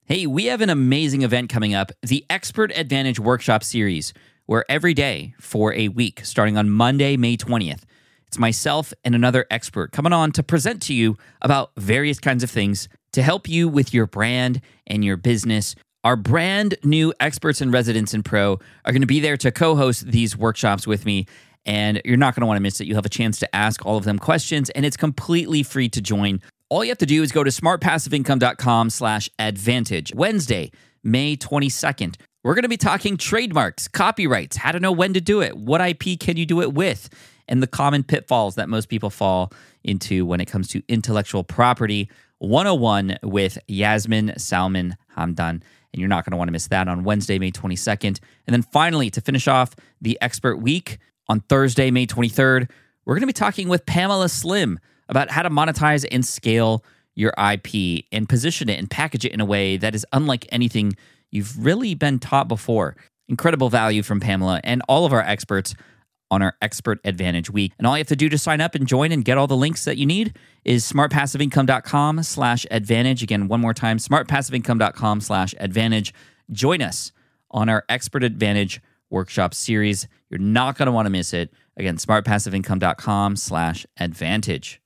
Hey, we have an amazing event coming up, the Expert Advantage Workshop Series, where every day for a week, starting on Monday, May 20th, it's myself and another expert coming on to present to you about various kinds of things to help you with your brand and your business. Our brand new experts and residents in Pro are going to be there to co-host these workshops with me, and you're not going to want to miss it. You'll have a chance to ask all of them questions, and it's completely free to join. All you have to do is go to smartpassiveincome.com/advantage. Wednesday, May 22nd. We're going to be talking trademarks, copyrights, how to know when to do it, what IP can you do it with, and the common pitfalls that most people fall into when it comes to intellectual property 101 with Yasmin Salman Hamdan. And you're not going to want to miss that on Wednesday, May 22nd. And then finally, to finish off the Expert Week, on Thursday, May 23rd, we're going to be talking with Pamela Slim about how to monetize and scale your IP and position it and package it in a way that is unlike anything you've really been taught before. Incredible value from Pamela and all of our experts on our Expert Advantage Week. And all you have to do to sign up and join and get all the links that you need is smartpassiveincome.com/advantage. Again, one more time, smartpassiveincome.com/advantage. Join us on our Expert Advantage Workshop Series. You're not going to want to miss it. Again, smartpassiveincome.com/advantage.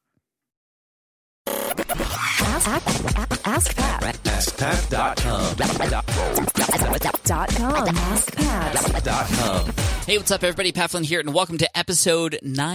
Ask Pat. AskPat.com. AskPat.com. Hey, what's up, everybody? Pat Flynn here, and welcome to episode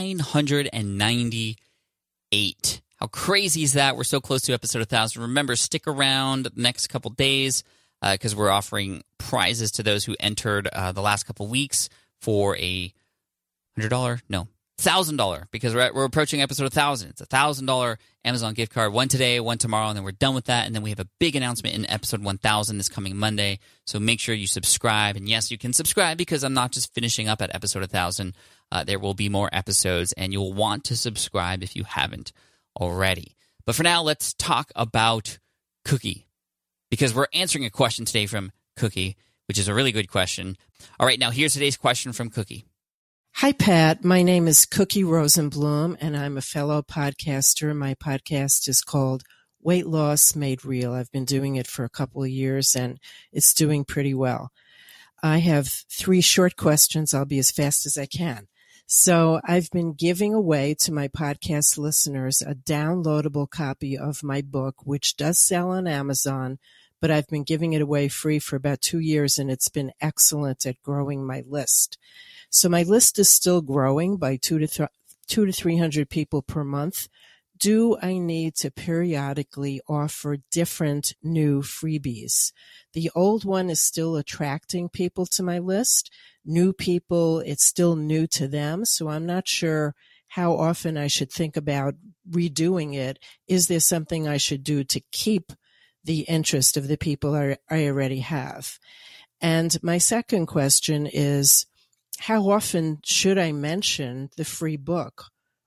998. How crazy is that? We're so close to episode 1,000. Remember, stick around the next couple days because we're offering prizes to those who entered the last couple weeks for a $100? No, $1,000, because we're approaching episode 1,000. It's a $1,000 Amazon gift card, one today, one tomorrow, and then we're done with that. And then we have a big announcement in episode 1,000 this coming Monday. So make sure you subscribe. And yes, you can subscribe because I'm not just finishing up at episode 1,000. There will be more episodes, and you'll want to subscribe if you haven't already. But for now, let's talk about Cookie, because we're answering a question today from Cookie, which is a really good question. All right, now here's today's question from Cookie. Hi, Pat. My name is Cookie Rosenblum, and I'm a fellow podcaster. My podcast is called Weight Loss Made Real. I've been doing it for a couple of years, and it's doing pretty well. I have 3 short questions. I'll be as fast as I can. So I've been giving away to my podcast listeners a downloadable copy of my book, which does sell on Amazon, but I've been giving it away free for about 2 years, and it's been excellent at growing my list. So my list is still growing by 200 to 300 people per month. Do I need to periodically offer different new freebies? The old one is still attracting people to my list. New people, it's still new to them, so I'm not sure how often I should think about redoing it. Is there something I should do to keep the interest of the people I already have? And my second question is, how often should I mention the free book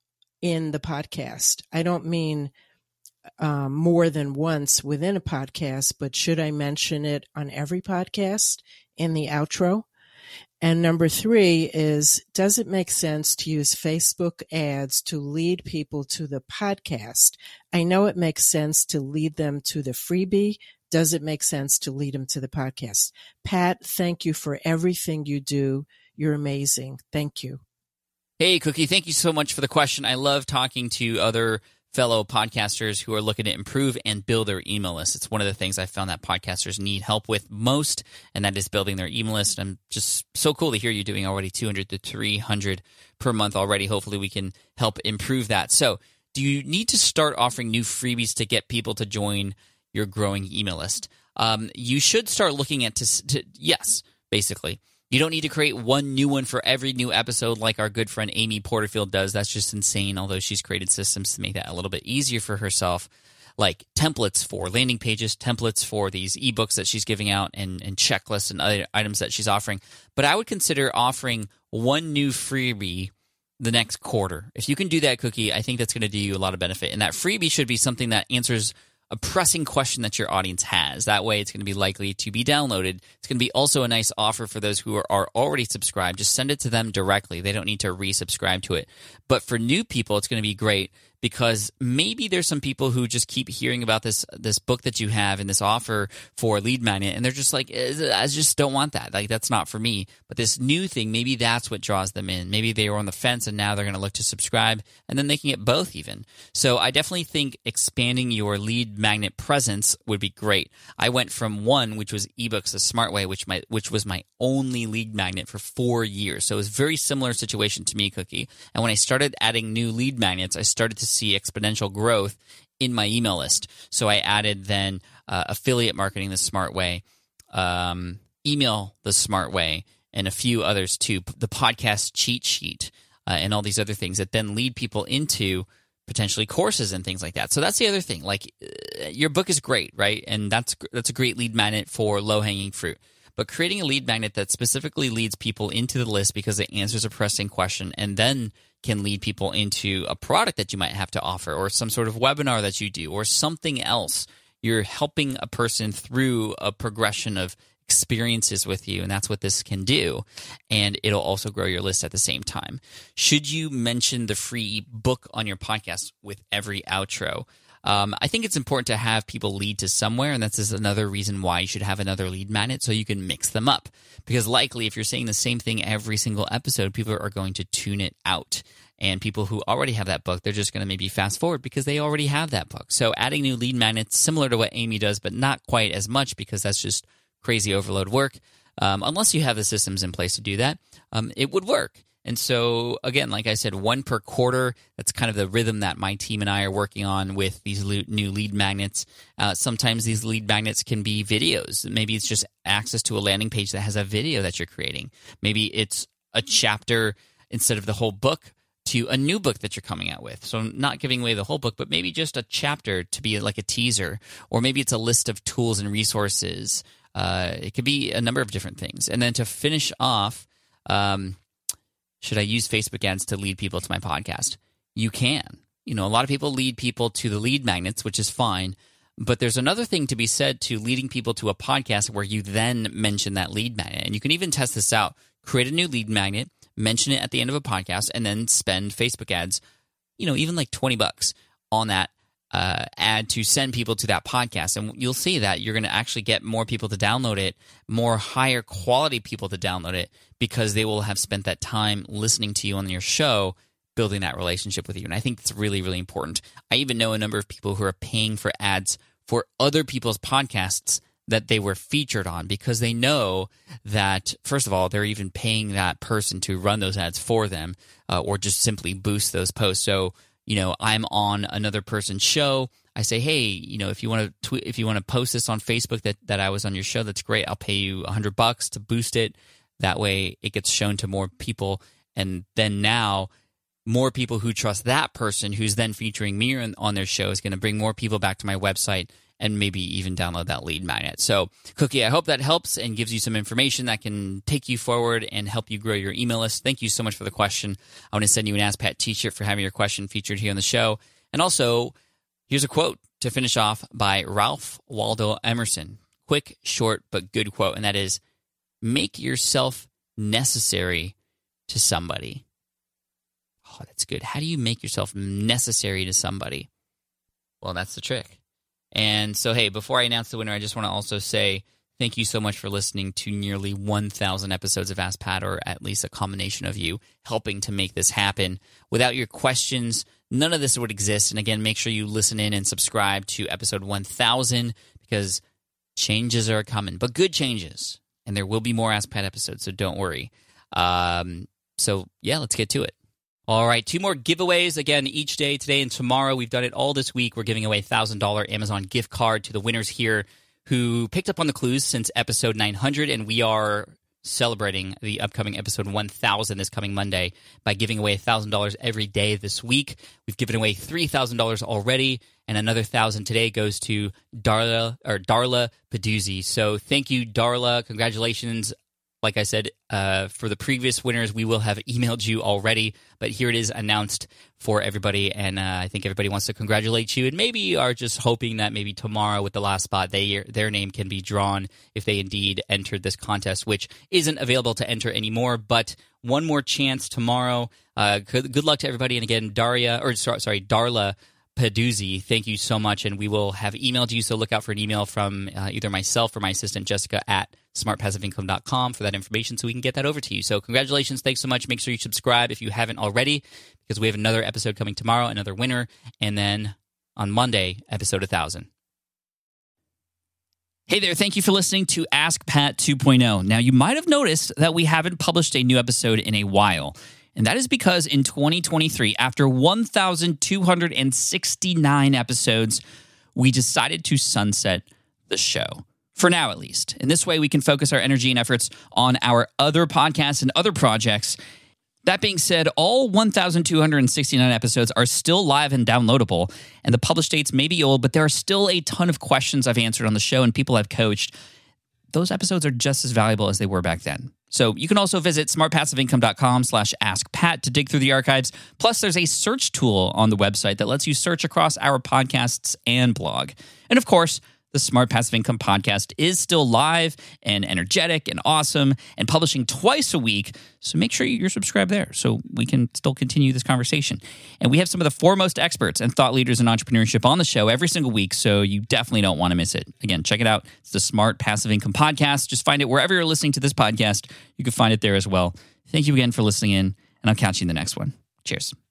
in the podcast? I don't mean more than once within a podcast, but should I mention it on every podcast in the outro? And number 3 is, does it make sense to use Facebook ads to lead people to the podcast? I know it makes sense to lead them to the freebie. Does it make sense to lead them to the podcast? Pat, thank you for everything you do. You're amazing. Thank you. Hey, Cookie, thank you so much for the question. I love talking to other fellow podcasters who are looking to improve and build their email list. It's one of the things I found that podcasters need help with most, and that is building their email list. I'm just so cool to hear you doing already 200 to 300 per month already. Hopefully we can help improve that. So do you need to start offering new freebies to get people to join your growing email list? You should start looking at, yes, basically. You don't need to create one new one for every new episode like our good friend Amy Porterfield does. That's just insane, although she's created systems to make that a little bit easier for herself, like templates for landing pages, templates for these ebooks that she's giving out, and checklists and other items that she's offering. But I would consider offering one new freebie the next quarter. If you can do that, Cookie, I think that's going to do you a lot of benefit. And that freebie should be something that answers a pressing question that your audience has. That way it's going to be likely to be downloaded. It's going to be also a nice offer for those who are already subscribed. Just send it to them directly. They don't need to resubscribe to it. But for new people, it's going to be great because maybe there's some people who just keep hearing about this book that you have and this offer for Lead Magnet, and they're just like, I just don't want that. Like, that's not for me. But this new thing, maybe that's what draws them in. Maybe they were on the fence and now they're going to look to subscribe, and then they can get both even. So I definitely think expanding your Lead Magnet presence would be great. I went from one, which was eBooks the Smart Way, which was my only lead magnet for 4 years. So it was a very similar situation to me, Cookie. And when I started adding new lead magnets, I started to see exponential growth in my email list. So I added then affiliate marketing the smart way, email the smart way, and a few others too, the podcast cheat sheet, and all these other things that then lead people into potentially courses and things like that. So that's the other thing. Like, your book is great, right? And that's a great lead magnet for low-hanging fruit. But creating a lead magnet that specifically leads people into the list because it answers a pressing question and then can lead people into a product that you might have to offer, or some sort of webinar that you do, or something else. You're helping a person through a progression of experiences with you, and that's what this can do. And it'll also grow your list at the same time. Should you mention the free book on your podcast with every outro? I think it's important to have people lead to somewhere, and that's another reason why you should have another lead magnet, so you can mix them up. Because likely, if you're saying the same thing every single episode, people are going to tune it out. And people who already have that book, they're just going to maybe fast forward because they already have that book. So adding new lead magnets, similar to what Amy does, but not quite as much, because that's just crazy overload work. Unless you have the systems in place to do that, it would work. And so, again, like I said, one per quarter, that's kind of the rhythm that my team and I are working on with these new lead magnets. Sometimes these lead magnets can be videos. Maybe it's just access to a landing page that has a video that you're creating. Maybe it's a chapter instead of the whole book to a new book that you're coming out with. So not giving away the whole book, but maybe just a chapter to be like a teaser. Or maybe it's a list of tools and resources. It could be a number of different things. And then to finish off, should I use Facebook ads to lead people to my podcast? You can. A lot of people lead people to the lead magnets, which is fine. But there's another thing to be said to leading people to a podcast where you then mention that lead magnet. And you can even test this out. Create a new lead magnet, mention it at the end of a podcast, and then spend Facebook ads, even like $20 on that ad to send people to that podcast. And you'll see that you're going to actually get more people to download it, more higher quality people to download it, because they will have spent that time listening to you on your show, building that relationship with you. And I think it's really, really important. I even know a number of people who are paying for ads for other people's podcasts that they were featured on, because they know that, first of all, they're even paying that person to run those ads for them, or just simply boost those posts. So, I'm on another person's show. I say, hey, if you want to post this on Facebook that I was on your show, that's great. I'll pay you $100 to boost it. That way it gets shown to more people. And then now more people who trust that person who's then featuring me on their show is going to bring more people back to my website and maybe even download that lead magnet. So, Cookie, I hope that helps and gives you some information that can take you forward and help you grow your email list. Thank you so much for the question. I want to send you an Ask Pat t-shirt for having your question featured here on the show. And also, here's a quote to finish off by Ralph Waldo Emerson. Quick, short, but good quote, and that is, make yourself necessary to somebody. Oh, that's good. How do you make yourself necessary to somebody? Well, that's the trick. And so, hey, before I announce the winner, I just want to also say thank you so much for listening to nearly 1,000 episodes of Ask Pat, or at least a combination of you helping to make this happen. Without your questions, none of this would exist. And again, make sure you listen in and subscribe to episode 1,000, because changes are coming, but good changes. And there will be more Ask Pat episodes, so don't worry. So, yeah, let's get to it. All right, 2 more giveaways, again, each day, today and tomorrow. We've done it all this week. We're giving away a $1,000 Amazon gift card to the winners here who picked up on the clues since episode 900, and we are celebrating the upcoming episode 1,000 this coming Monday by giving away $1,000 every day this week. We've given away $3,000 already, and another $1,000 today goes to Darla Peduzzi. So thank you, Darla. Congratulations. Like I said, for the previous winners, we will have emailed you already, but here it is announced for everybody, and I think everybody wants to congratulate you, and maybe are just hoping that maybe tomorrow with the last spot, their name can be drawn if they indeed entered this contest, which isn't available to enter anymore, but one more chance tomorrow. Good luck to everybody, and again, Darla Peduzzi, thank you so much, and we will have emailed you, so look out for an email from either myself or my assistant Jessica at smartpassiveincome.com for that information so we can get that over to you. So congratulations, thanks so much. Make sure you subscribe if you haven't already, because we have another episode coming tomorrow, another winner, and then on Monday, episode 1000. Hey there, thank you for listening to Ask Pat 2.0. Now, you might have noticed that we haven't published a new episode in a while. And that is because in 2023, after 1,269 episodes, we decided to sunset the show. For now, at least. In this way, we can focus our energy and efforts on our other podcasts and other projects. That being said, all 1,269 episodes are still live and downloadable, and the published dates may be old, but there are still a ton of questions I've answered on the show and people I've coached. Those episodes are just as valuable as they were back then. So you can also visit smartpassiveincome.com/askpat to dig through the archives. Plus, there's a search tool on the website that lets you search across our podcasts and blog. And of course, the Smart Passive Income podcast is still live and energetic and awesome and publishing twice a week. So make sure you're subscribed there so we can still continue this conversation. And we have some of the foremost experts and thought leaders in entrepreneurship on the show every single week, so you definitely don't want to miss it. Again, check it out. It's the Smart Passive Income podcast. Just find it wherever you're listening to this podcast. You can find it there as well. Thank you again for listening in, and I'll catch you in the next one. Cheers.